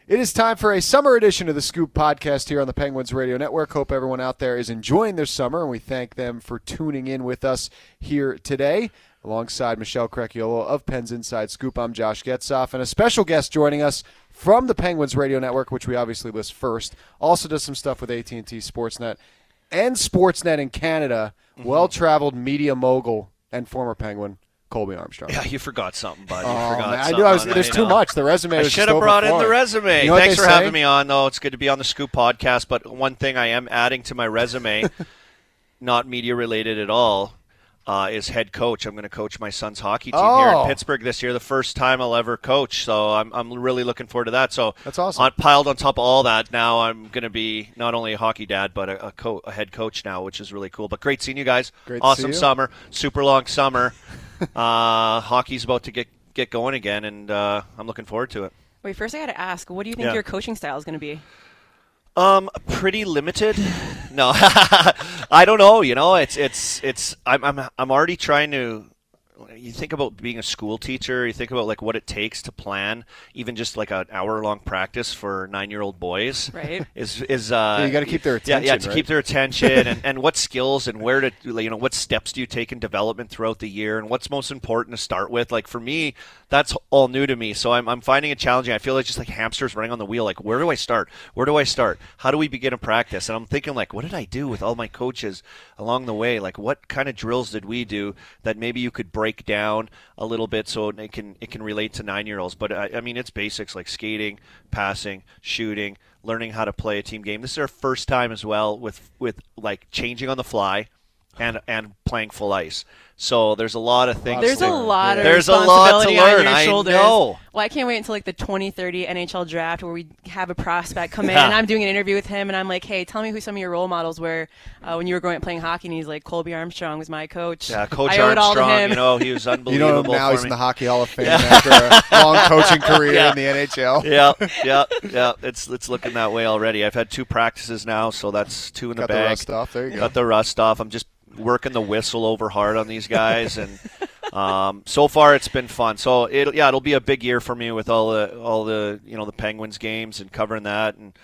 It is time for a summer edition of the Scoop podcast here on the Penguins Radio Network. Hope everyone out there is enjoying their summer, and we thank them for tuning in with us here today. Alongside Michelle Crecchiolo of Pens Inside Scoop, I'm Josh Getzoff, and a special guest joining us from the Penguins Radio Network, which we obviously list first. Also does some stuff with AT&T Sportsnet and Sportsnet in Canada. Well-traveled media mogul and former Penguin, Colby Armstrong. Yeah, you forgot something, bud. Oh, You forgot man. I something. knew there's too much. The resume I was should just have brought in the overflowing. resume. You know what Thanks they for say? having me on, though. It's good to be on the Scoop podcast. But one thing I am adding to my resume, not media-related at all, is head coach. I'm going to coach my son's hockey team here in Pittsburgh this year, the first time I'll ever coach. So I'm really looking forward to that. So that's awesome. Piled on top of all that, now I'm going to be not only a hockey dad, but a head coach now, which is really cool. But great seeing you guys. Great awesome to see you. summer, super long summer. Hockey's about to get going again, and I'm looking forward to it. Wait, first I got to ask, what do you think your coaching style is going to be? Pretty limited. No, I don't know. You know, I'm already trying to. You think about being a school teacher. You think about like what it takes to plan, even just like an hour-long practice for 9-year-old boys. Right. Is you got to keep their attention. Yeah, to keep their attention, and what skills and where to, what steps do you take in development throughout the year, and what's most important to start with. Like for me, that's all new to me, so I'm finding it challenging. I feel like just like hamsters running on the wheel. Like where do I start? Where do I start? How do we begin a practice? And I'm thinking like, what did I do with all my coaches along the way? Like what kind of drills did we do that maybe you could break down a little bit so it can relate to 9-year-olds. But I mean, it's basics like skating, passing, shooting, learning how to play a team game. This is our first time as well with like changing on the fly and playing full ice. So there's a lot of things. There's a lot of there's a lot to responsibility learn. on your shoulders. I know. Well, I can't wait until like the 2030 NHL draft where we have a prospect come in and I'm doing an interview with him and I'm like, hey, tell me who some of your role models were when you were growing up playing hockey. And he's like, Colby Armstrong was my coach. Yeah, Coach I owe it all to Armstrong. him. You know, he was unbelievable. You know him now. for He's me. in the Hockey Hall of Fame after a long coaching career in the NHL. Yeah. It's looking that way already. I've had 2 practices now, so that's 2 in the Got bag. the rust off. There you go. Got the rust off. I'm just working the whistle over hard on these guys, and so far it's been fun. So it'll be a big year for me with all the the Penguins games and covering that, and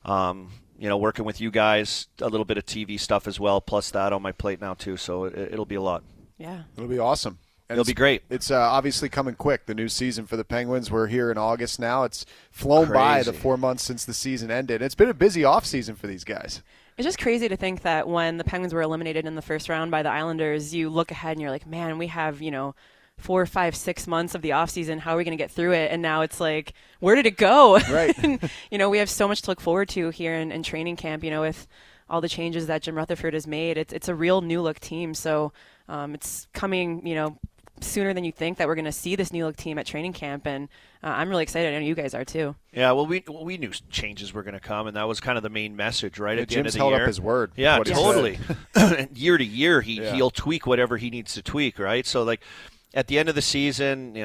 working with you guys, a little bit of TV stuff as well, plus that on my plate now too. So it'll be a lot. Yeah, it'll be awesome. And it'll be great. It's obviously coming quick. The new season for the Penguins. We're here in August now. It's flown by the 4 months since the season ended. It's been a busy off season for these guys. It's just crazy to think that when the Penguins were eliminated in the first round by the Islanders, you look ahead and you're like, man, we have, 4, 5, 6 months of the offseason. How are we going to get through it? And now it's like, where did it go? Right. And, we have so much to look forward to here in training camp, with all the changes that Jim Rutherford has made. It's a real new-look team. So it's coming, sooner than you think that we're going to see this new-look team at training camp. And I'm really excited. I know you guys are too. Yeah, well, we knew changes were going to come, and that was kind of the main message, right? At the end of Jim's the held year. up his word. Yeah, totally. Year to year, he'll tweak whatever he needs to tweak, right? So, like, at the end of the season,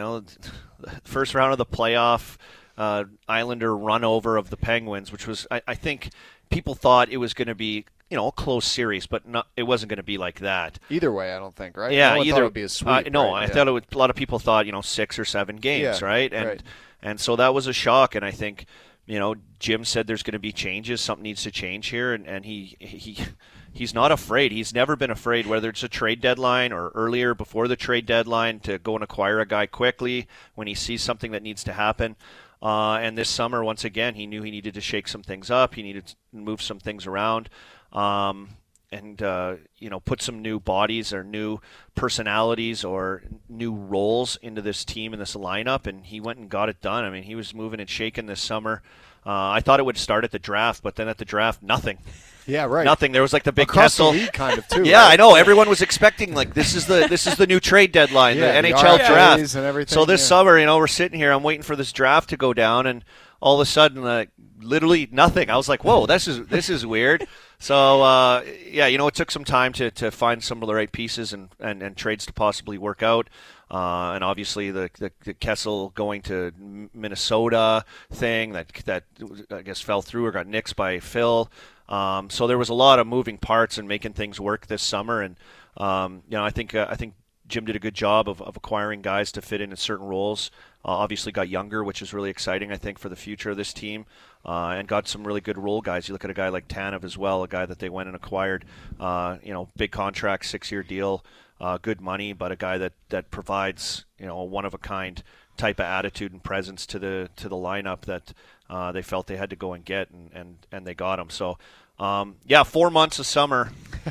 first round of the playoff, Islander run over of the Penguins, which was, I think, people thought it was going to be a close series, but it wasn't going to be like that. Either way, I don't think, right? Yeah, no one either thought it would be a sweep. no, right? I thought a lot of people thought 6 or 7 games, right? And so that was a shock. And I think Jim said there's going to be changes. Something needs to change here, and he's not afraid. He's never been afraid, whether it's a trade deadline or earlier before the trade deadline, to go and acquire a guy quickly when he sees something that needs to happen. And this summer, once again, he knew he needed to shake some things up. He needed to move some things around. Put some new bodies or new personalities or new roles into this team and this lineup, and he went and got it done. I mean, he was moving and shaking this summer. I thought it would start at the draft, but then at the draft, nothing. Yeah, right. Nothing. There was like the big across Kessel. the league, kind of too. Yeah, right? I know. Everyone was expecting like this is the new trade deadline, Yeah, the the NHL RFAs draft. and everything, So this summer, we're sitting here. I'm waiting for this draft to go down, and all of a sudden, literally nothing. I was like, "Whoa, this is weird." So it took some time to find some of the right pieces and trades to possibly work out. And obviously the Kessel going to Minnesota thing that I guess fell through or got nixed by Phil. So there was a lot of moving parts and making things work this summer. And I think Jim did a good job of acquiring guys to fit into certain roles. Obviously got younger, which is really exciting, I think, for the future of this team, and got some really good role guys. You look at a guy like Tanev as well, a guy that they went and acquired, big contract, 6-year deal, good money, but a guy that provides, a one-of-a-kind type of attitude and presence to the lineup that they felt they had to go and get, and they got him. So, 4 months of summer.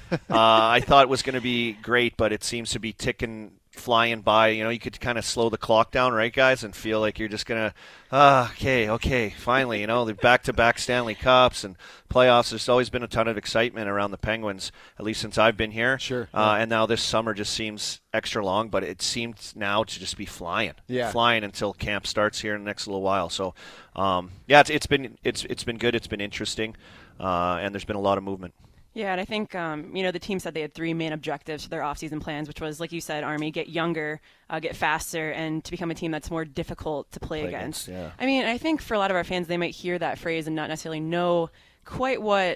I thought it was going to be great, but it seems to be flying by. You could kind of slow the clock down, right, guys, and feel like you're just going to, okay, finally, the back-to-back Stanley Cups and playoffs. There's always been a ton of excitement around the Penguins, at least since I've been here. Sure. And now this summer just seems extra long, but it seems now to just be flying. Yeah. Flying until camp starts here in the next little while. So, it's been good. It's been interesting, and there's been a lot of movement. Yeah, and I think, the team said they had 3 main objectives for their offseason plans, which was, like you said, Army, get younger, get faster, and to become a team that's more difficult to play against. Yeah. I mean, I think for a lot of our fans, they might hear that phrase and not necessarily know quite what,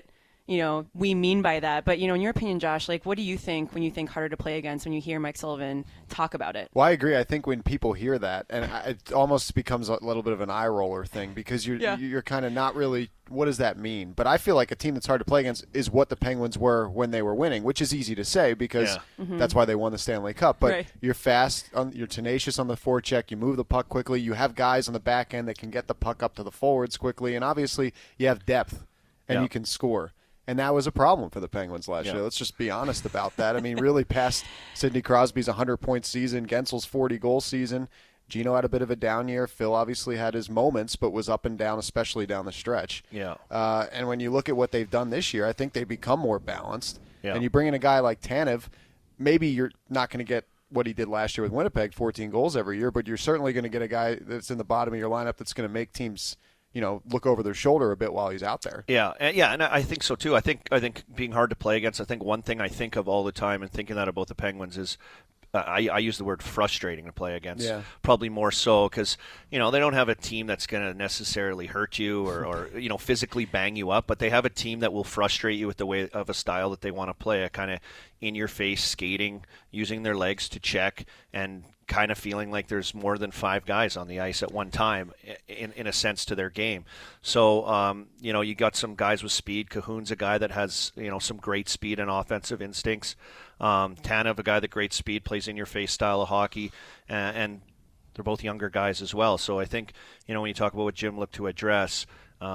we mean by that. But, in your opinion, Josh, what do you think when you think harder to play against when you hear Mike Sullivan talk about it? Well, I agree. I think when people hear that, and it almost becomes a little bit of an eye roller thing because you're kind of not really, what does that mean? But I feel like a team that's hard to play against is what the Penguins were when they were winning, which is easy to say because that's why they won the Stanley Cup. But you're fast, you're tenacious on the forecheck, you move the puck quickly, you have guys on the back end that can get the puck up to the forwards quickly, and obviously you have depth and you can score. And that was a problem for the Penguins last year. Let's just be honest about that. I mean, really past Sidney Crosby's 100-point season, Gensel's 40-goal season, Gino had a bit of a down year. Phil obviously had his moments, but was up and down, especially down the stretch. Yeah. And when you look at what they've done this year, I think they've become more balanced. Yeah. And you bring in a guy like Tanev, maybe you're not going to get what he did last year with Winnipeg, 14 goals every year, but you're certainly going to get a guy that's in the bottom of your lineup that's going to make teams look over their shoulder a bit while he's out there. Yeah, and I think so too. I think being hard to play against. I think one thing I think of all the time, and thinking that about the Penguins is, I use the word frustrating to play against. Yeah. Probably more so because they don't have a team that's going to necessarily hurt you or physically bang you up, but they have a team that will frustrate you with the way of a style that they want to play, a kind of in-your-face skating, using their legs to check, and kind of feeling like there's more than 5 guys on the ice at one time in a sense to their game. So, you got some guys with speed. Cahoon's a guy that has, some great speed and offensive instincts. Tanev, a guy that great speed, plays in-your-face style of hockey, and they're both younger guys as well. So I think, when you talk about what Jim looked to address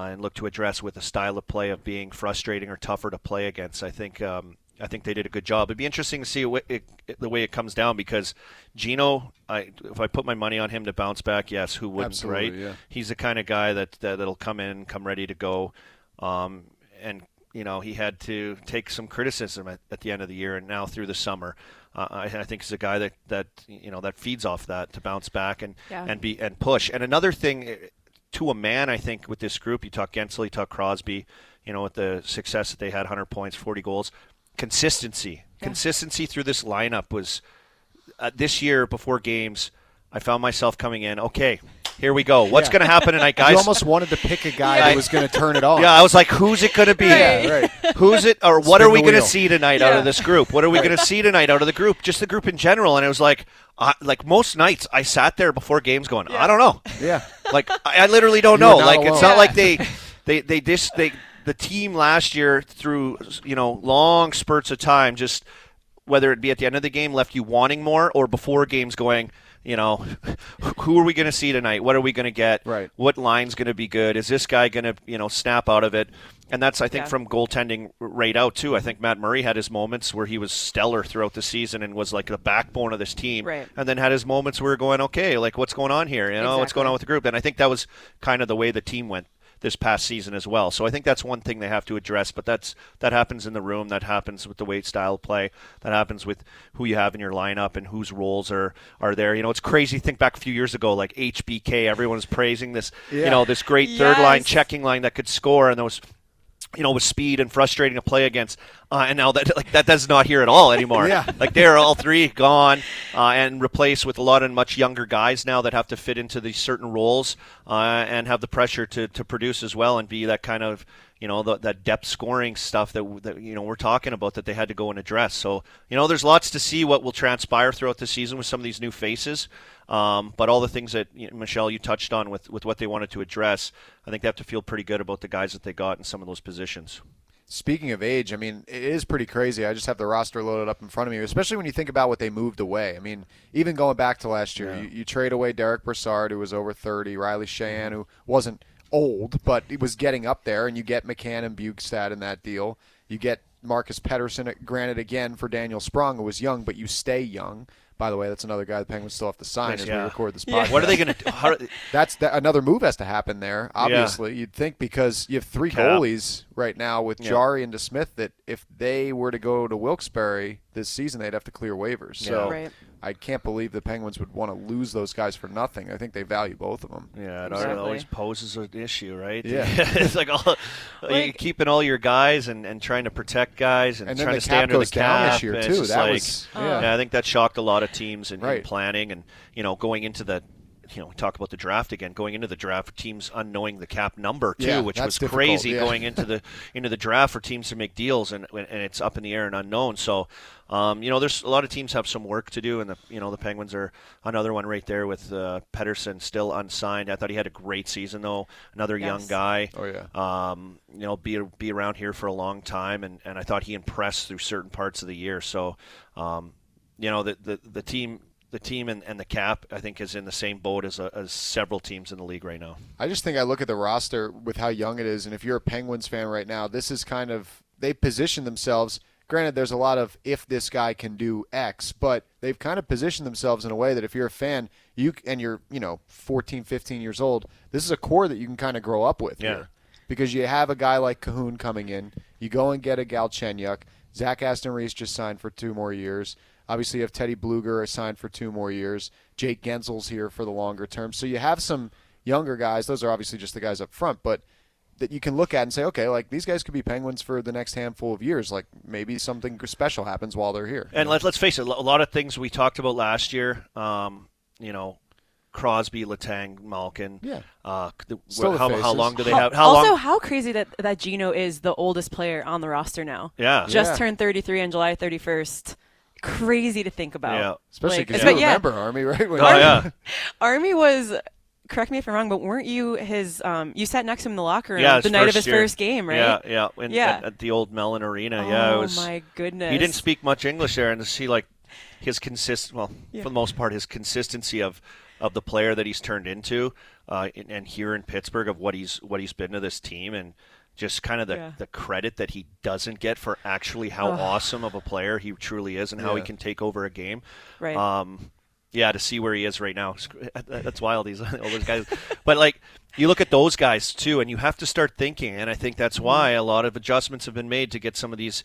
with a style of play of being frustrating or tougher to play against, I think they did a good job. It'd be interesting to see the way it comes down because Gino, if I put my money on him to bounce back, yes, who wouldn't, absolutely, right? Yeah. He's the kind of guy that'll come in, come ready to go, and he had to take some criticism at the end of the year and now through the summer. I think he's a guy that that feeds off that to bounce back and push. And another thing, to a man, I think with this group, you talk Guentzel, you talk Crosby, with the success that they had, 100 points, 40 goals. Consistency through this lineup was this year before games. I found myself coming in. Okay, here we go. What's going to happen tonight, guys? You almost wanted to pick a guy that was going to turn it on. Yeah, I was like, who's it going to be? Right. Who's it? Or what Spin are we the going to wheel. see tonight out of this group? What are we going to see tonight out of the group? Just the group in general. And it was like most nights I sat there before games going, I don't know. Yeah. Like I literally don't You were know. not Like alone. it's not like the team last year through long spurts of time, just whether it be at the end of the game, left you wanting more, or before games going, who are we going to see tonight? What are we going to get? Right. What line's going to be good? Is this guy going to snap out of it? And that's, I think, from goaltending right out too. I think Matt Murray had his moments where he was stellar throughout the season and was like the backbone of this team, right. And then had his moments where we're going, okay, like what's going on here? What's going on with the group? And I think that was kind of the way the team went this past season as well. So I think that's one thing they have to address, but that happens in the room, that happens with the way style of play, that happens with who you have in your lineup and whose roles are there. It's crazy. Think back a few years ago, like HBK, everyone was praising this, this great third line, checking line that could score, and there was with speed and frustrating to play against. And now that's not here at all anymore. Yeah. Like they're all three gone and replaced with a lot of much younger guys now that have to fit into these certain roles and have the pressure to produce as well and be that kind of, that depth scoring stuff that we're talking about that they had to go and address. So there's lots to see what will transpire throughout the season with some of these new faces. But all the things that Michelle, you touched on with what they wanted to address, I think they have to feel pretty good about the guys that they got in some of those positions. Speaking of age, I mean, it is pretty crazy. I just have the roster loaded up in front of me, especially when you think about what they moved away. I mean, even going back to last year, you trade away Derek Brassard, who was over 30, Riley Sheahan, who wasn't old, but he was getting up there, and you get McCann and Bukestad in that deal. You get Marcus Pettersson, granted again for Daniel Sprong, who was young, but you stay young. By the way, that's another guy the Penguins still have to sign as we record this podcast. What are they going to do? Another move has to happen there, obviously. You'd think, because you have three goalies right now with Jarry and DeSmith that if they were to go to Wilkes-Barre this season, they'd have to clear waivers. So I can't believe the Penguins would want to lose those guys for nothing. I think they value both of them. Yeah, it always poses an issue, right? Yeah. It's like you're keeping all your guys and trying to protect guys and trying to stay under the cap. Down this year, too. I think that shocked a lot of teams in planning and, going into the we talk about the draft again. Going into the draft, teams unknowing the cap number too, which was crazy going into the draft for teams to make deals, and it's up in the air and unknown. So, there's a lot of teams have some work to do, and the Penguins are another one right there with Pettersson still unsigned. I thought he had a great season though. Another young guy. Oh yeah. Be around here for a long time, and I thought he impressed through certain parts of the year. So, the team. The team and the cap, I think, is in the same boat as several teams in the league right now. I just think I look at the roster with how young it is, and if you're a Penguins fan right now, this is kind of – they position themselves – granted, there's a lot of if this guy can do X, but they've kind of positioned themselves in a way that if you're a fan and you're 14, 15 years old, this is a core that you can kind of grow up with here. Because you have a guy like Cahoon coming in. You go and get a Galchenyuk. Zach Aston-Reese just signed for 2 more years. Obviously, you have Teddy Bluger signed for 2 more years. Jake Gensel's here for the longer term. So you have some younger guys. Those are obviously just the guys up front, but that you can look at and say, okay, like these guys could be Penguins for the next handful of years. Like maybe something special happens while they're here. And let's face it, a lot of things we talked about last year, Crosby, Letang, Malkin. Yeah. How long do they have? How crazy that Gino is the oldest player on the roster now. Yeah. Just turned 33 on July 31st. Crazy to think about. Yeah. Especially because you remember Army, right? Army was, correct me if I'm wrong, but weren't you his, you sat next to him in the locker room the night of his first game, right? Yeah. At the old Mellon Arena. Oh, my goodness. He didn't speak much English there, and to see his for the most part, his consistency of the player that he's turned into, and here in Pittsburgh of what he's been to this team, and just kind of the credit that he doesn't get for actually how awesome of a player he truly is and how he can take over a game. Right. To see where he is right now, that's wild. All those guys, but you look at those guys too, and you have to start thinking. And I think that's why a lot of adjustments have been made to get some of these,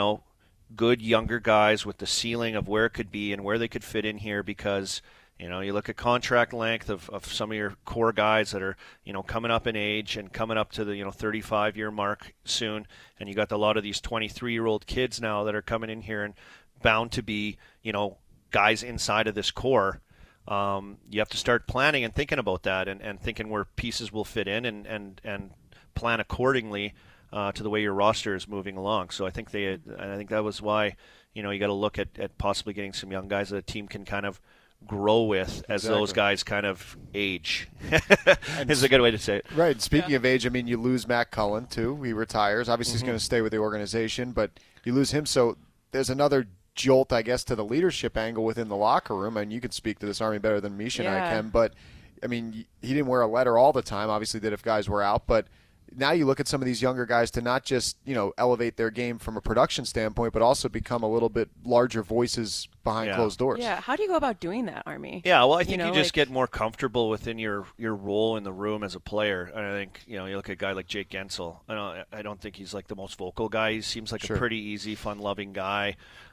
good younger guys with the ceiling of where it could be and where they could fit in here, because. You look at contract length of some of your core guys that are, coming up in age and coming up to the, 35-year mark soon. And you got a lot of these 23-year-old kids now that are coming in here and bound to be, guys inside of this core. You have to start planning and thinking about that and thinking where pieces will fit in and plan accordingly to the way your roster is moving along. So I think that was why, you got to look at possibly getting some young guys that a team can kind of grow with as those guys kind of age. Is a good way to say it. Right. Speaking of age, I mean, you lose Matt Cullen, too. He retires. Obviously, he's going to stay with the organization, but you lose him. So there's another jolt, I guess, to the leadership angle within the locker room. And you can speak to this, Army, better than Misha and I can. But, I mean, he didn't wear a letter all the time, obviously, did if guys were out. But now you look at some of these younger guys to not just, elevate their game from a production standpoint, but also become a little bit larger voices behind closed doors. Yeah. How do you go about doing that, Army? Yeah, well, I think you just get more comfortable within your role in the room as a player. And I think, you look at a guy like Jake Guentzel. I don't think he's the most vocal guy. He seems like a pretty easy, fun-loving guy.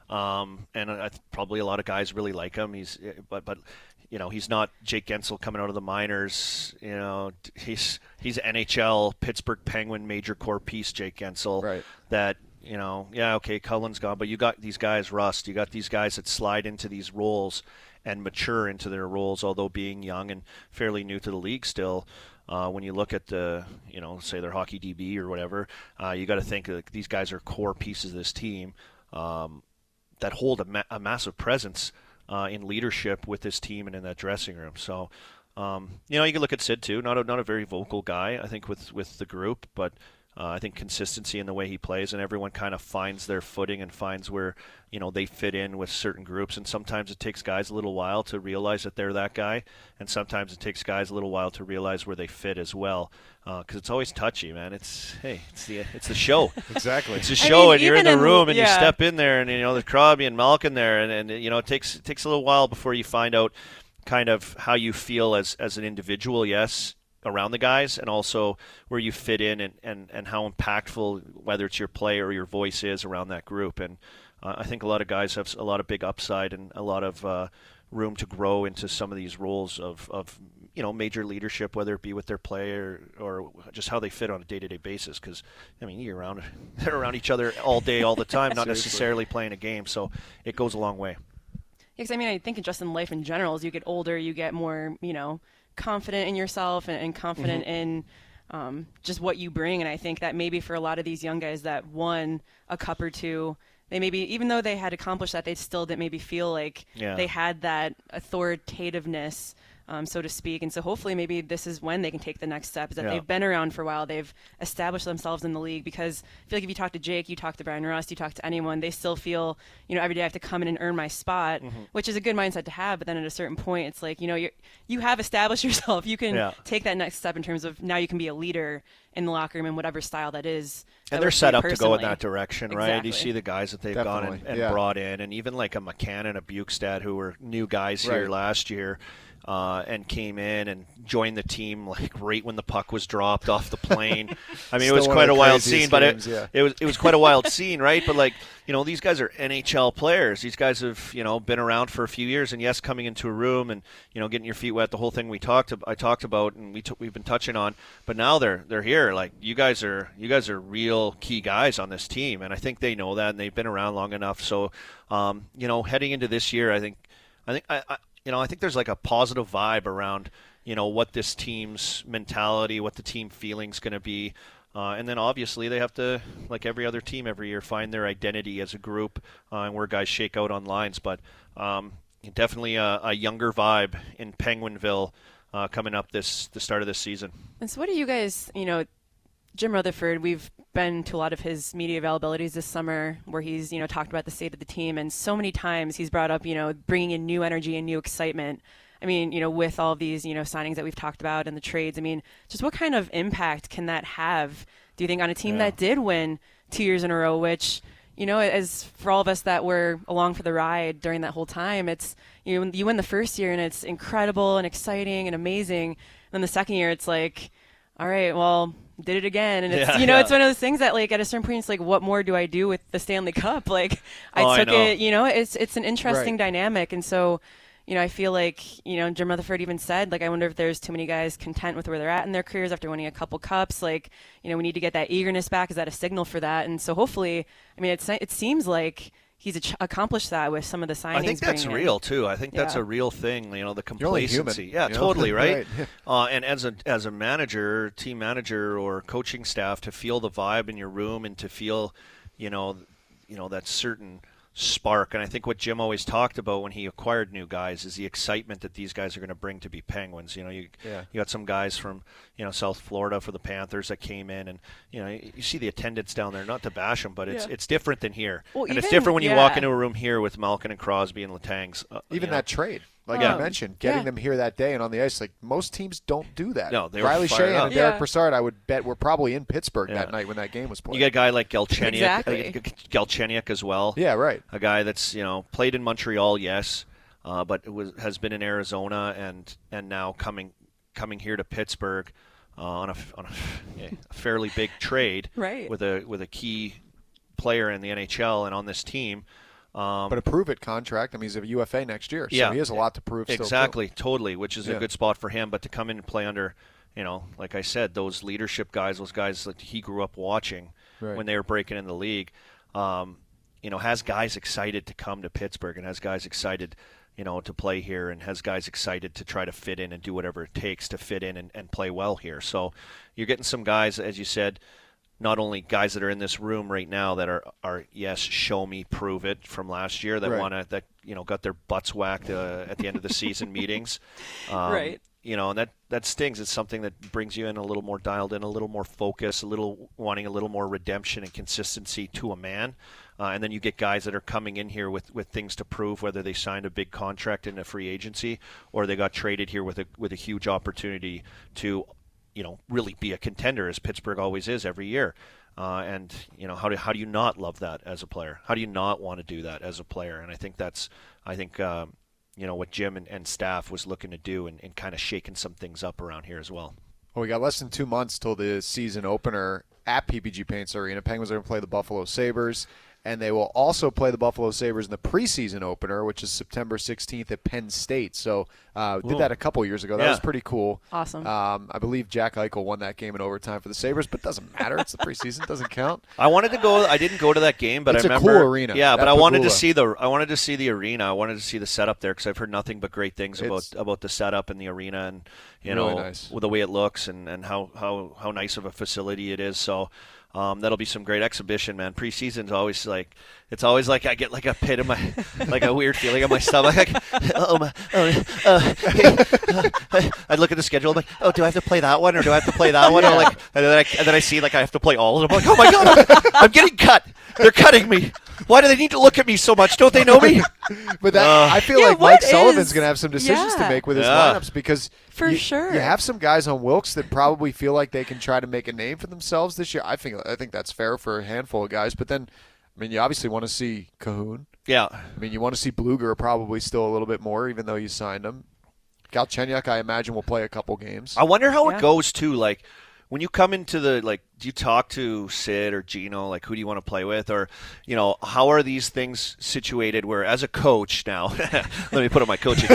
And probably a lot of guys really like him. But he's not Jake Guentzel coming out of the minors. He's NHL, Pittsburgh Penguin major core piece, Jake Guentzel. Right. That, Cullen's gone, but you got these guys, Rust. You got these guys that slide into these roles and mature into their roles, although being young and fairly new to the league still. when you look at the, say their hockey DB or whatever, you got to think that these guys are core pieces of this team that hold a massive presence in leadership with this team and in that dressing room. So, you can look at Sid too. Not a very vocal guy, I think, with the group, but I think consistency in the way he plays, and everyone kind of finds their footing and finds where they fit in with certain groups. And sometimes it takes guys a little while to realize that they're that guy, and sometimes it takes guys a little while to realize where they fit as well. Because it's always touchy, man. It's the show. Exactly. It's a show, and you're in the room, and yeah. you step in there, and there's Crosby and Malkin there, and it takes a little while before you find out kind of how you feel as an individual. Yes. Around the guys, and also where you fit in, and how impactful, whether it's your play or your voice, is around that group. And I think a lot of guys have a lot of big upside and a lot of room to grow into some of these roles of major leadership, whether it be with their play or just how they fit on a day-to-day basis. Because they're around each other all day, all the time, not necessarily playing a game. So it goes a long way. Because I think just in life in general, as you get older, you get more confident in yourself and confident in just what you bring. And I think that maybe for a lot of these young guys that won a cup or two, they maybe, even though they had accomplished that, they still didn't maybe feel like they had that authoritativeness, so to speak. And so hopefully maybe this is when they can take the next step, is that they've been around for a while, they've established themselves in the league. Because I feel like if you talk to Jake, you talk to Brian Rust, you talk to anyone, they still feel, every day I have to come in and earn my spot, which is a good mindset to have. But then at a certain point, it's like, you have established yourself. You can take that next step in terms of now you can be a leader in the locker room in whatever style that is. And they're set up to go in that direction, right? Exactly. You see the guys that they've gone and brought in, and even like a McCann and a Bukestad, who were new guys here last year, and came in and joined the team like right when the puck was dropped off the plane. It was quite a wild scene, but it was quite a wild scene, right? But these guys are NHL players. These guys have been around for a few years, and yes, coming into a room and getting your feet wet, the whole thing I talked about and we've been touching on. But now they're here. Like you guys are real key guys on this team, and I think they know that, and they've been around long enough. So heading into this year, I think there's like a positive vibe around, what this team's mentality, what the team feeling's going to be. And then obviously they have to, like every other team every year, find their identity as a group and where guys shake out on lines. But definitely a younger vibe in Penguinville coming up the start of this season. And so what do you guys, Jim Rutherford, we've been to a lot of his media availabilities this summer where he's, talked about the state of the team, and so many times he's brought up, bringing in new energy and new excitement. With all of these, signings that we've talked about and the trades, just what kind of impact can that have, do you think, on a team that did win 2 years in a row, which, as for all of us that were along for the ride during that whole time, it's, you win the first year and it's incredible and exciting and amazing. And then the second year, it's like, all right, well, did it again. And it's, it's one of those things that, like, at a certain point, it's like, what more do I do with the Stanley Cup? Like, I took it, it's an interesting dynamic. And so, I feel like, Jim Rutherford even said, like, I wonder if there's too many guys content with where they're at in their careers after winning a couple cups. Like, we need to get that eagerness back. Is that a signal for that? And so hopefully, it seems like he's accomplished that with some of the signings. I think that's real too. I think that's a real thing. The complacency. Human, totally, right? And as a manager, team manager, or coaching staff, to feel the vibe in your room and to feel, that certain spark. And I think what Jim always talked about when he acquired new guys is the excitement that these guys are going to bring to be Penguins. You got some guys from South Florida for the Panthers that came in, and you see the attendance down there. Not to bash them, but it's different than here, and it's different when you walk into a room here with Malkin and Crosby and Letangs. Even that trade. Like I mentioned, getting them here that day and on the ice, like most teams don't do that. No, they Riley were fired Shea up. and Derek Brassard, I would bet, were probably in Pittsburgh that night when that game was played. You got a guy like Galchenyuk, Exactly. As well. Yeah, right. A guy that's played in Montreal, yes, but has been in Arizona and now coming here to Pittsburgh on a fairly big trade, right, with a key player in the NHL and on this team. But a prove-it contract. He's a UFA next year, so he has a lot to prove still. Exactly, totally, which is a good spot for him. But to come in and play under, like I said, those leadership guys, those guys that he grew up watching when they were breaking in the league, has guys excited to come to Pittsburgh and has guys excited, to play here, and has guys excited to try to fit in and do whatever it takes to fit in and play well here. So you're getting some guys, as you said, not only guys that are in this room right now that are yes, show me, prove it from last year, that got their butts whacked at the end of the season meetings. Right. And that stings. It's something that brings you in a little more dialed in, a little more focus, wanting a little more redemption and consistency to a man. And then you get guys that are coming in here with things to prove, whether they signed a big contract in a free agency or they got traded here with a huge opportunity to, really be a contender, as Pittsburgh always is every year. And how do you not love that as a player? How do you not want to do that as a player? And I think what Jim and staff was looking to do and kind of shaking some things up around here as well. Well, we got less than 2 months till the season opener at PPG Paints Arena. Penguins are going to play the Buffalo Sabres, and they will also play the Buffalo Sabres in the preseason opener, which is September 16th at Penn State. So did that a couple years ago. That was pretty cool. Awesome. I believe Jack Eichel won that game in overtime for the Sabres, but it doesn't matter. It's the preseason. It doesn't count. I wanted to go. I didn't go to that game, but it's I remember. It's a cool arena. Yeah, but I wanted to see the arena. I wanted to see the setup there because I've heard nothing but great things about the setup and the arena, and really nice. the way it looks and how nice of a facility it is. So. That'll be some great exhibition, man. Preseason's always it's always like I get like a pit in my, like a weird feeling in my stomach. I look at the schedule. I'm like, oh, do I have to play that one or do I have to play that one? Yeah. And then I see like I have to play all of them. I'm like, oh my god, I'm getting cut. They're cutting me. Why do they need to look at me so much? Don't they know me? But I feel like Mike Sullivan's going to have some decisions to make with his lineups because sure. You have some guys on Wilkes that probably feel like they can try to make a name for themselves this year. I think that's fair for a handful of guys. But then, you obviously want to see Cahoon. Yeah. You want to see Bluger probably still a little bit more, even though you signed him. Galchenyuk, I imagine, will play a couple games. I wonder how it goes, too. Like, when you come into do you talk to Sid or Gino? Like, who do you want to play with? Or, how are these things situated where, as a coach now, let me put on my coaching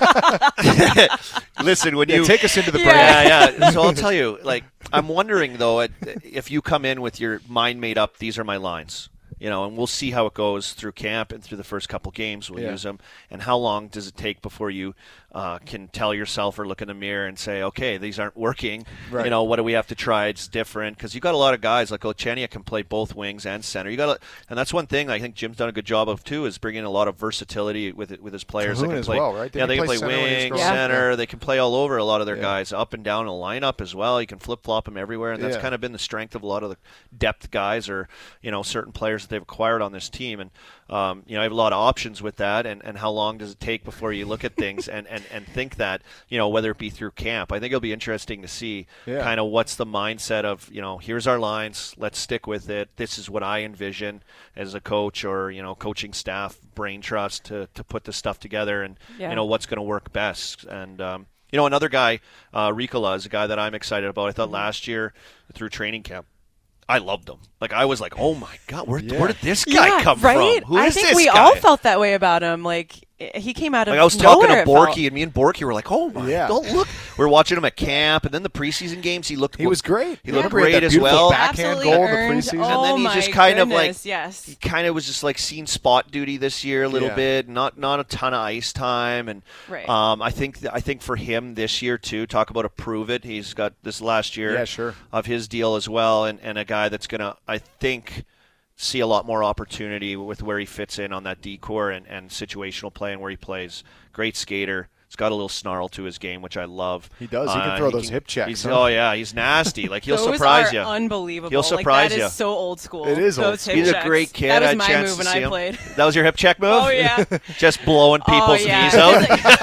hat. Listen, when you take us into the break. Yeah. So I'll tell you, I'm wondering, though, if you come in with your mind made up, these are my lines. And we'll see how it goes through camp and through the first couple games. We'll use them. And how long does it take before you can tell yourself or look in the mirror and say, okay, these aren't working. Right. What do we have to try? It's different. Because you got a lot of guys like Galchenyuk can play both wings and center. And that's one thing I think Jim's done a good job of, too, is bringing a lot of versatility with his players. Cahoon as well, right? They can play wing, center. They can play all over, a lot of their guys, up and down the lineup as well. You can flip-flop them everywhere. And that's kind of been the strength of a lot of the depth guys or, certain players that they've acquired on this team. And, I have a lot of options with that. And how long does it take before you look at things and think that, whether it be through camp. I think it'll be interesting to see kind of what's the mindset of, here's our lines, let's stick with it. This is what I envision as a coach or, coaching staff, brain trust to put this stuff together and, what's going to work best. And, another guy, Ricola, is a guy that I'm excited about. I thought last year through training camp, I loved him. I was like, oh my God, where did this guy come from? Who is this guy? I think we all felt that way about him. He came out of nowhere. I was talking to Borky, and me and Borky were like, oh my God, look. We were watching him at camp, and then the preseason games, he was great. He looked great as well. Backhand goal in the preseason. Oh, and then he just kind of he kind of was just seeing spot duty this year a little bit, not a ton of ice time. And I think for him this year too, talk about a prove it. He's got this last year of his deal as well, and a guy that's gonna, I think, see a lot more opportunity with where he fits in on that D-core and situational play and where he plays. Great skater. He's got a little snarl to his game, which I love. He does. He can throw those hip checks. Oh, yeah. He's nasty. He'll surprise you. Those are unbelievable. He'll surprise you. That is so old school. It is old school. He's a great kid. That was my move when I played. That was your hip check move? Oh, yeah. Just blowing people's knees out?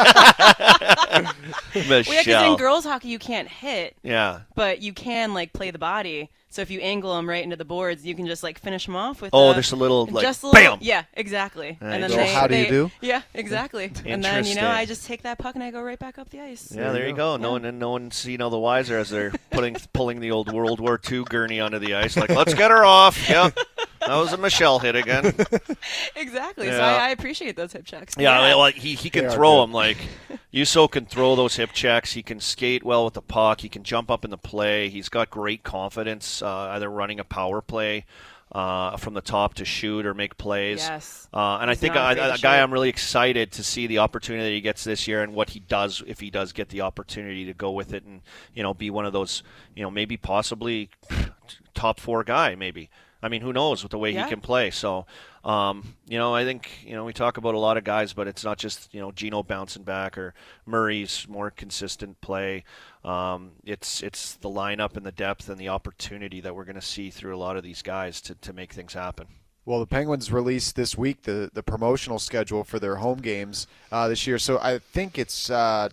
Michelle. Because in girls hockey, you can't hit. Yeah. But you can, play the body. So if you angle them right into the boards, you can just finish them off with. There's a little bam. Yeah, exactly. And then how do you do? Yeah, exactly. And then I just take that puck and I go right back up the ice. Yeah, there you go. No one's the wiser as they're pulling the old World War II gurney onto the ice. Let's get her off. Yep. That was a Michelle hit again. Exactly. Yeah. So I appreciate those hip checks. Yeah, he can throw them. Yuso can throw those hip checks. He can skate well with the puck. He can jump up in the play. He's got great confidence, either running a power play from the top to shoot or make plays. Yes. And I He's think not afraid a to guy shoot. I'm really excited to see the opportunity he gets this year and what he does if he does get the opportunity to go with it and, be one of those, maybe possibly top 4 guy maybe. I mean, who knows with the way he can play. So, I think, we talk about a lot of guys, but it's not just, Gino bouncing back or Murray's more consistent play. It's the lineup and the depth and the opportunity that we're going to see through a lot of these guys to make things happen. Well, the Penguins released this week the promotional schedule for their home games this year. So I think it's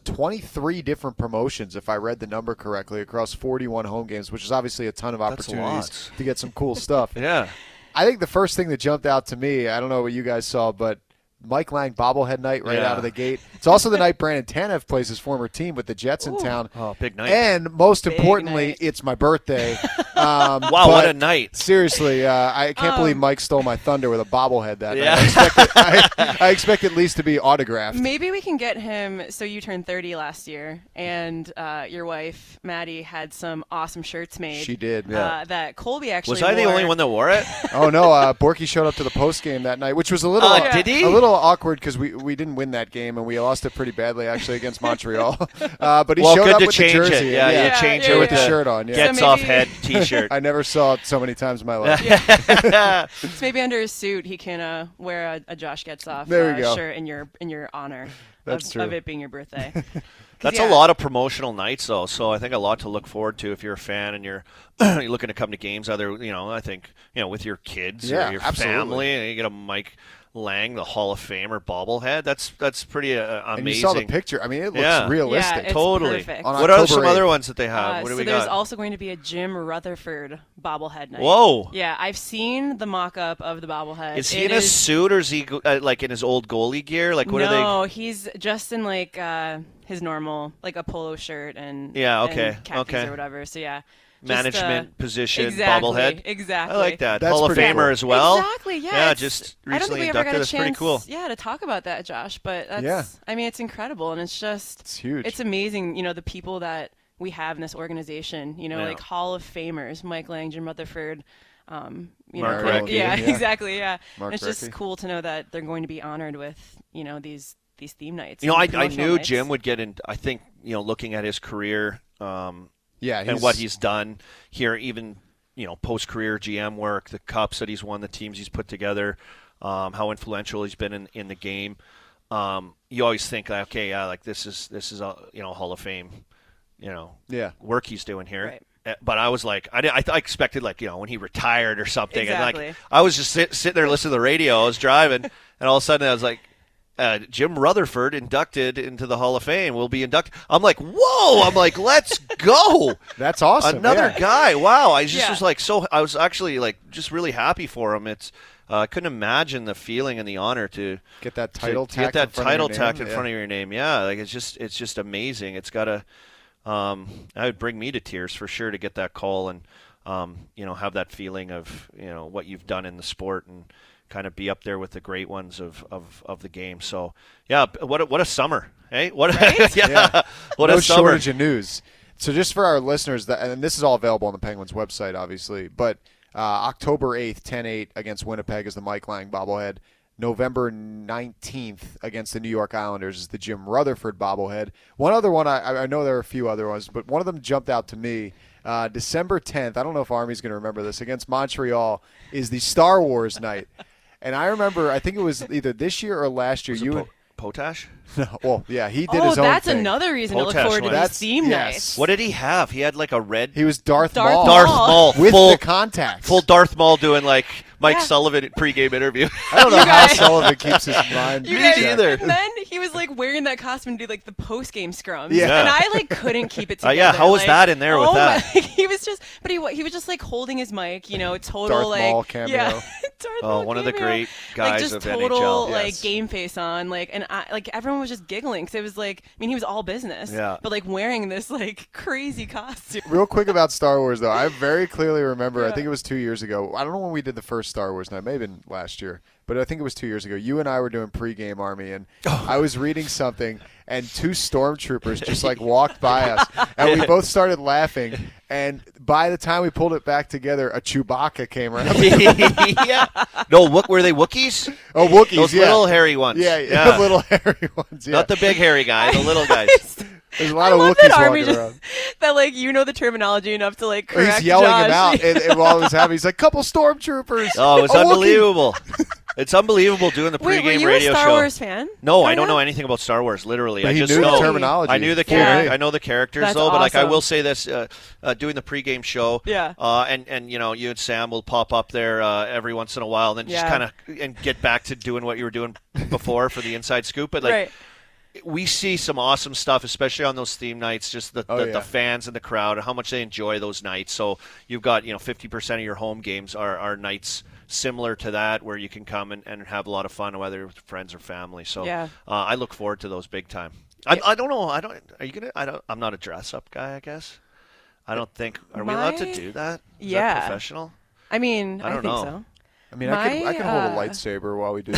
23 different promotions, if I read the number correctly, across 41 home games, which is obviously a ton of opportunities to get some cool stuff. Yeah. I think the first thing that jumped out to me, I don't know what you guys saw, but Mike Lang bobblehead night right out of the gate. It's also the night Brandon Tanev plays his former team with the Jets in town. Oh, big night. And most Big importantly, night. it's my birthday. Wow, but what a night. Seriously, I can't believe Mike stole my thunder with a bobblehead that Yeah. night. I expect at least to be autographed. Maybe we can get him. So you turned 30 last year, and your wife Maddie had some awesome shirts made. She did. That Colby actually. Was I the wore. only one that wore it? Oh, no, Borky showed up to the post game that night, which was a little Did he? a little awkward because we didn't win that game, and we lost it pretty badly, actually, against Montreal. But he showed good up to with change the jersey. it. Yeah, you change it with with the shirt on. Yeah. Gets So off maybe- head T-shirt. I never saw it so many times in my life. So maybe under his suit he can wear a Josh Gets Off There we go. shirt in your honor That's true. of it being your birthday. That's a lot of promotional nights, though. So I think a lot to look forward to if you're a fan and you're looking to come to games. Either I think with your kids Yeah, or your absolutely. family, and you get a Mike Lang, the Hall of Famer bobblehead. That's pretty amazing. And you saw the picture. I mean, it looks Yeah. realistic. Yeah, it's Totally. perfect. On What are October some 8th. other ones that they have? What do so we there's got? also going to be a Jim Rutherford bobblehead night. Whoa. Yeah, I've seen the mock-up of the bobblehead. Is he It in a suit or is he like in his old goalie gear? Like what are they? No, he's just in like his normal, like a polo shirt and Yeah, okay, and khakis okay. or whatever. So yeah, just, Management position exactly, bobblehead. Exactly. I like that. That's Hall of pretty Famer cool. as well. Exactly. Yeah. Yeah, it's- just I don't think recently we ever inducted. got a That's chance, pretty cool. Yeah, to talk about that, Josh. But that's, Yeah. I mean, it's incredible, and it's just, It's huge. It's amazing. The people that we have in this organization. Yeah. Like Hall of Famers, Mike Lang, Jim Rutherford. Mark Recchi. Yeah, Yeah. exactly. Yeah. Mark And it's just Recchi. cool to know that they're going to be honored with these theme nights. I and promotional knew nights. Jim would get in. I think looking at his career Yeah, and what he's done here, even post-career GM work, the cups that he's won, the teams he's put together, how influential he's been in the game. You always think, like, okay, yeah, like this is a Hall of Fame, Yeah. work he's doing here. Right. But I was like, I expected like when he retired or something, Exactly. and like I was just sitting there listening to the radio. I was driving, and all of a sudden I was like, Jim Rutherford inducted into the Hall of Fame. Will be inducted. I'm like, whoa! I'm like, let's go. That's awesome. Another yeah. guy. Wow. I just Yeah. was like I was actually like just really happy for him. It's I couldn't imagine the feeling and the honor to Get that title to get tacked in that front of title your tacked name. in Yeah. front of your name. Yeah, like it's just amazing. It's got to that would bring me to tears for sure to get that call and have that feeling of what you've done in the sport and kind of be up there with the great ones of the game. So yeah, what a summer, hey? What Right? yeah, what no a summer. shortage of news. So just for our listeners, and this is all available on the Penguins website, obviously, but October 8th, 10-8 against Winnipeg is the Mike Lang bobblehead. November 19th against the New York Islanders is the Jim Rutherford bobblehead. One other one, I know there are a few other ones, but one of them jumped out to me. December 10th, I don't know if Army's going to remember this, against Montreal is the Star Wars night. And I remember, I think it was either this year or last year. Was it Potash? Well, yeah, he did his own that's thing. another reason to look Potash forward to one. these That's- theme yes. nights. What did he have? He had like a red He was Darth Darth Maul. Maul. Darth Maul With full the contacts. full Darth Maul doing like Mike Yeah. Sullivan pregame interview. I don't know You how guys- Sullivan keeps his mind. You Me guys- neither. And then he was like wearing that costume to do like the post game scrums. Yeah. And I like couldn't keep it together. Yeah, how was like, that in there with oh that? my- he was just, but he was just like holding his mic, total Darth like Maul cameo. Yeah, Darth Oh, one of the great guys just of total NHL. Yes. game face on, and everyone was just giggling because it was he was all business, but wearing this crazy costume. Real quick about Star Wars, though. I very clearly remember, I Yeah. think it was 2 years ago. I don't know when we did the first Star Wars night. Maybe last year. But I think it was 2 years ago. You and I were doing pregame Army, and I was reading something, and two stormtroopers just walked by us, and we both started laughing. And by the time we pulled it back together, a Chewbacca came around. Yeah. No, were they Wookiees? Oh, Wookiees, Those yeah. little hairy ones. Yeah, the little hairy ones. Yeah. Not the big hairy guy, the little guys. There's a lot I of love Wookiees that Army walking just, around. that you know the terminology enough to correct He's yelling Josh. him out, and while it was happening, he's like, "Couple stormtroopers." Oh, it was A Wookiee. unbelievable. It's unbelievable doing the Wait, were pregame you radio a Star show. Wars fan? No, I growing don't know up? anything about Star Wars. Literally, But I he just knew know the terminology. I knew the Yeah. I know the characters That's though, but I awesome. will say this: doing the pregame show, Yeah. and you and Sam will pop up there every once in a while, and then just Yeah. kind of and get back to doing what you were doing before for the inside scoop. But Right. we see some awesome stuff, especially on those theme nights. Just the fans and the crowd, and how much they enjoy those nights. So you've got 50% of your home games are nights similar to that, where you can come and have a lot of fun, whether with friends or family. So Yeah. I look forward to those big time. I don't know. Are you gonna? I'm not a dress up guy. I guess. I don't think. Are we allowed to do that? Is Yeah. that professional? I mean, I I don't think know. so. I mean, I could hold a My, lightsaber while we do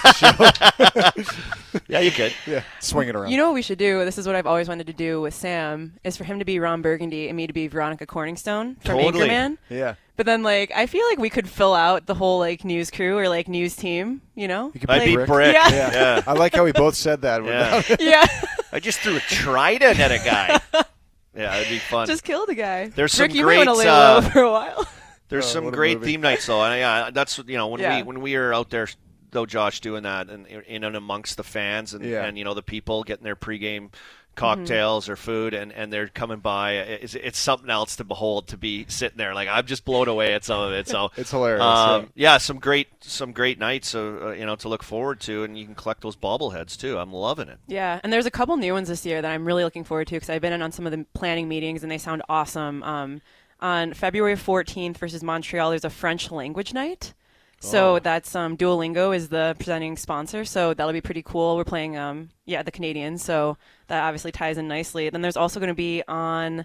this. Yeah, you could. Yeah, swing it around. You know what we should do? This is what I've always wanted to do with Sam, is for him to be Ron Burgundy and me to be Veronica Corningstone from Totally. Anchorman. Yeah. But then, I feel like we could fill out the whole, news crew or, news team, You could I'd be Brick. Brick. Yeah. Yeah. I like how we both said that. Yeah. Yeah. I just threw a trident at a guy. Yeah, it'd be fun. Just kill the guy. There's Rick, some you great, might want to lay low for a while. There's Oh, some what a great movie. theme nights though, and that's Yeah. when we are out there though, Josh, doing that and in and amongst the fans and the people getting their pregame cocktails or food and they're coming by. It's something else to behold, to be sitting there. I'm just blown away at some of it. So It's hilarious. yeah, some great nights to look forward to, and you can collect those bobbleheads too. I'm loving it. Yeah, and there's a couple new ones this year that I'm really looking forward to because I've been in on some of the planning meetings and they sound awesome. On February 14th versus Montreal, there's a French language night. So that's Duolingo is the presenting sponsor, so that'll be pretty cool. We're playing the Canadians, so that obviously ties in nicely. Then there's also going to be on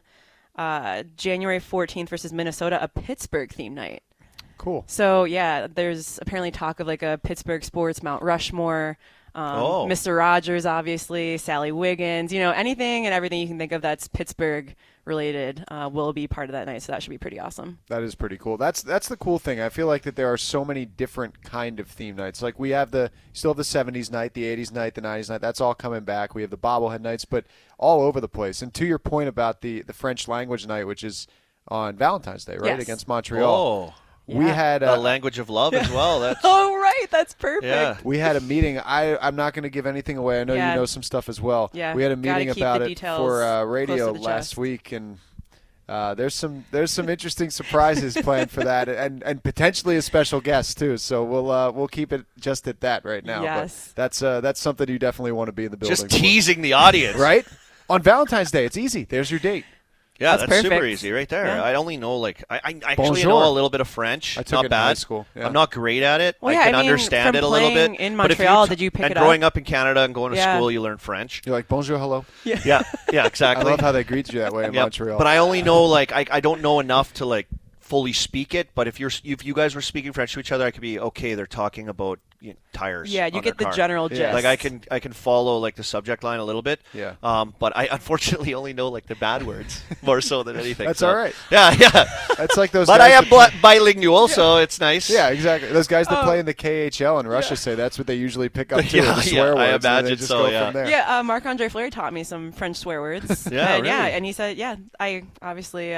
January 14th versus Minnesota a Pittsburgh theme night. Cool. So yeah, there's apparently talk of a Pittsburgh sports Mount Rushmore. Mr. Rogers, obviously, Sally Wiggins, anything and everything you can think of that's Pittsburgh related will be part of that night. So that should be pretty awesome. That is pretty cool. That's the cool thing. I feel like that there are so many different kind of theme nights. We have still have the 70s night, the 80s night, the 90s night. That's all coming back. We have the bobblehead nights, but all over the place. And to your point about the French language night, which is on Valentine's Day, right, Yes. against Montreal. Oh, We had the language of love as well. That's Oh, right. That's perfect. yeah. We had a meeting. I'm not going to give anything away. I know Yeah. you know some stuff as well. Yeah. We had a Gotta meeting keep about the it details for radio close to the last chest. week, and there's some interesting surprises planned for that, and potentially a special guest too. So we'll keep it just at that right now. Yes. But that's something you definitely want to be in the building. Just for. teasing the audience, right? On Valentine's Day, it's easy. There's your date. Yeah, That's that's super perfect. easy right there. Yeah. I only know I actually Bonjour. know a little bit of French. I took not it in bad. high school. Yeah. I'm not great at it. Well, I yeah, can I mean, understand from it a little playing bit. in But if you Montreal, did you pick and it up? growing up in Canada and going to Yeah. school, you learn French. You're like bonjour, hello. Yeah, exactly. I love how they greet you that way in Yep. Montreal. But I only know I don't know enough to fully speak it. But if you guys were speaking French to each other, I could be okay. They're talking about tires. Yeah, you on get their the car. general gist. Yeah. I can follow the subject line a little bit. Yeah. But I unfortunately only know the bad words more so than anything. That's so. all right. Yeah. That's like those. But guys I am that- bilingual, so it's nice. Yeah, exactly. Those guys that play in the KHL in Russia say that's what they usually pick up too. Yeah, the swear yeah, I words. And they imagine just so, go yeah. from there. Yeah, Marc-Andre Fleury taught me some French swear words. Yeah, and, really? and he said, I obviously.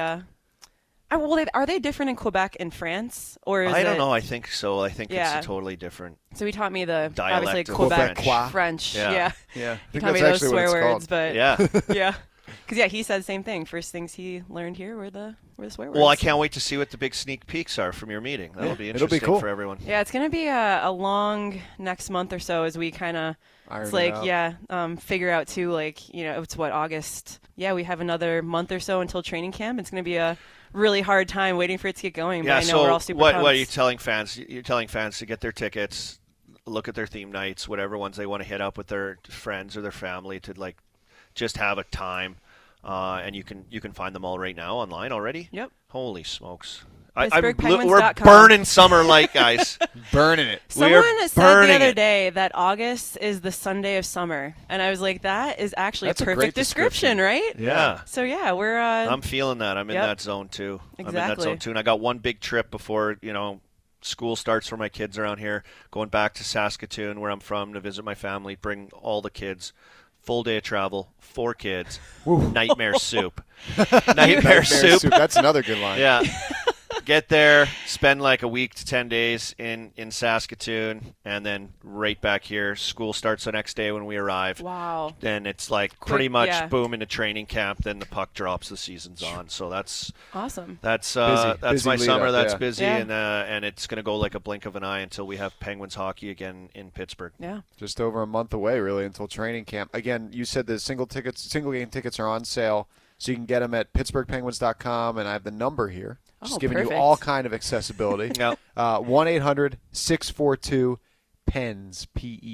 Are they different in Quebec and France, or is I don't it- know. I think so. I think Yeah. it's totally different. So he taught me the Dialect obviously of Quebec French. French. Yeah. Yeah. Yeah, I He think taught me that's those actually what swear it's words, called. but Yeah. yeah, because he said the same thing. First things he learned here were the swear words. Well, I can't wait to see what the big sneak peeks are from your meeting. That'll be it'll be interesting cool. for everyone. Yeah, it's gonna be a long next month or so as we kind of. Iron It's it out. figure out too, it's what, August. Yeah, we have another month or so until training camp. It's going to be a really hard time waiting for it to get going. Yeah, but I know so we're all super what pumped. are you telling fans? You're telling fans to get their tickets, look at their theme nights, whatever ones they want to hit up with their friends or their family to like just have a time, and you can find them all right now online already. Yep. Holy smokes! We're PittsburghPenguins.com. burning summer light, guys. Burning it. Someone said the burning other it. day that August is the Sunday of summer, and I was like, that is actually That's a a great perfect description, right? Yeah. So yeah, we're I'm feeling that. I'm in Yep. that zone too. I'm in Exactly. that zone too. And I got one big trip before, school starts for my kids around here, going back to Saskatoon, where I'm from, to visit my family, bring all the kids. Full day of travel, 4 kids, nightmare soup. Nightmare soup. That's another good line. Yeah. Get there, spend like a week to 10 days in Saskatoon, and then right back here. School starts the next day when we arrive. wow. Then it's like pretty much yeah. boom into training camp. Then the puck drops, the season's on. So that's Awesome. that's Busy my lead summer. up, That's yeah. busy, Yeah. and it's gonna go like a blink of an eye until we have Penguins hockey again in Pittsburgh. Yeah. Just over a month away, really, until training camp. Again, you said the single game tickets are on sale, so you can get them at PittsburghPenguins.com, and I have the number here. Just Oh, giving you perfect. all kind of accessibility. Yep. 1-800-642-PENS,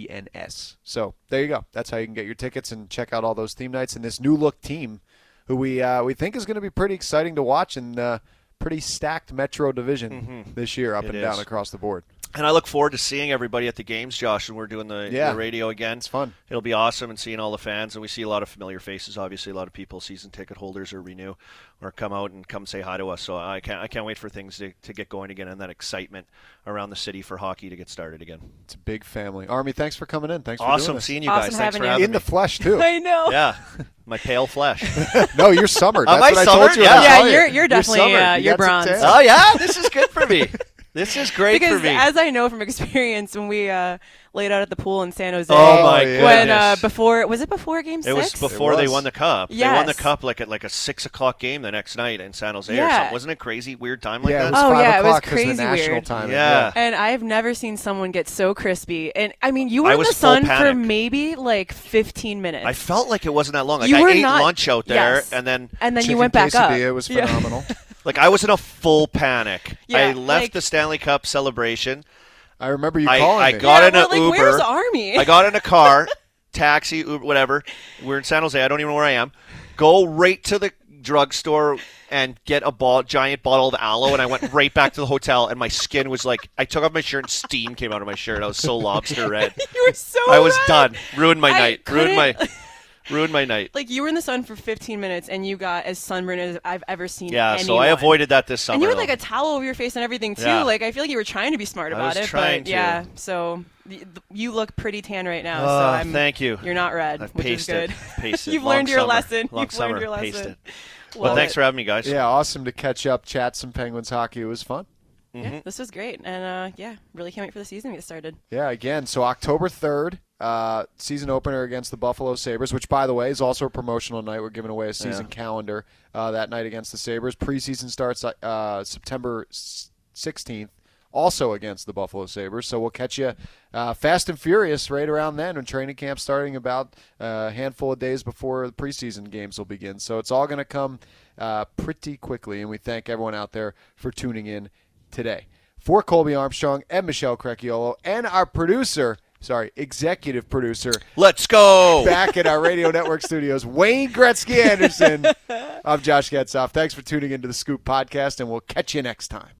PENS. So there you go. That's how you can get your tickets and check out all those theme nights and this new look team, who we think is going to be pretty exciting to watch in pretty stacked Metro division this year, up It and down is. across the board. And I look forward to seeing everybody at the games, Josh, and we're doing the radio again. It's fun. It'll be awesome, and seeing all the fans, and we see a lot of familiar faces. Obviously, a lot of people, season ticket holders, or renew, or come out and come say hi to us. So I can't wait for things to get going again, and that excitement around the city for hockey to get started again. It's a big family. Army, thanks for coming in. Thanks for doing Awesome this. seeing you Awesome guys. Thanks for having you. having In me. the flesh, too. I know. Yeah, my pale flesh. No, you're summered. Am That's I what I told summered? you. Yeah. I Yeah, saw you. you're definitely, summered. You you're got some bronze. tan. Oh yeah, this is good for me. This is great Because for me. as I know from experience, when we laid out at the pool in San Jose, Oh, my yeah. when goodness. was it before Game 6? It was before It they was. won the cup. They won the Yes. cup like at like a 6:00 game the next night in San Jose or Yeah. something. Wasn't it crazy? Weird time like Yeah, it that? was Oh, 5 yeah, it was o'clock 'cause of crazy the national weird. time. Yeah. And I've never seen someone get so crispy. And I mean, you were I in was the full sun for panic. maybe like 15 minutes. I felt like it wasn't that long. Like You I were ate not- lunch out there, yes. and then and then you Chicken went back up. quesadilla was Yeah. phenomenal. like I was in a full panic. Yeah, I left like- the Stanley Cup celebration. I remember you I calling me. got in we're an like, Uber. Where's Army? I got in a car, taxi, Uber, whatever. We're in San Jose. I don't even know where I am. Go right to the drugstore and get a giant bottle of aloe, and I went right back to the hotel, and my skin was like, I took off my shirt and steam came out of my shirt. I was so lobster red. You were so I was red. done. Ruined my I night. couldn't- Ruined my night. Like, you were in the sun for 15 minutes, and you got as sunburned as I've ever seen Yeah, so I anyone. avoided that this summer. And you had though. like a towel over your face and everything too. Yeah. Like, I feel like you were trying to be smart I about was it, trying but to. yeah. So you look pretty tan right now. Oh, so I'm. thank you. You're not red, I've which is pasted. good. Pasted. You've Long learned your summer. lesson. Long You've summer. learned your lesson. Pasted. Well, Well, thanks for having me, guys. Yeah, awesome to catch up, chat some Penguins hockey. It was fun. Yeah, this was great, and really can't wait for the season to get started. Yeah, again, so October 3rd, season opener against the Buffalo Sabres, which, by the way, is also a promotional night. We're giving away a season calendar that night against the Sabres. Preseason starts September 16th, also against the Buffalo Sabres. So we'll catch you fast and furious right around then, when training camp starting about a handful of days before the preseason games will begin. So it's all going to come pretty quickly, and we thank everyone out there for tuning in today. For Colby Armstrong and Michelle Crecchiolo and our executive producer, Let's go. back at our radio network studios, Wayne Gretzky Anderson. I'm Josh Getzoff. Thanks for tuning into the Scoop Podcast, and we'll catch you next time.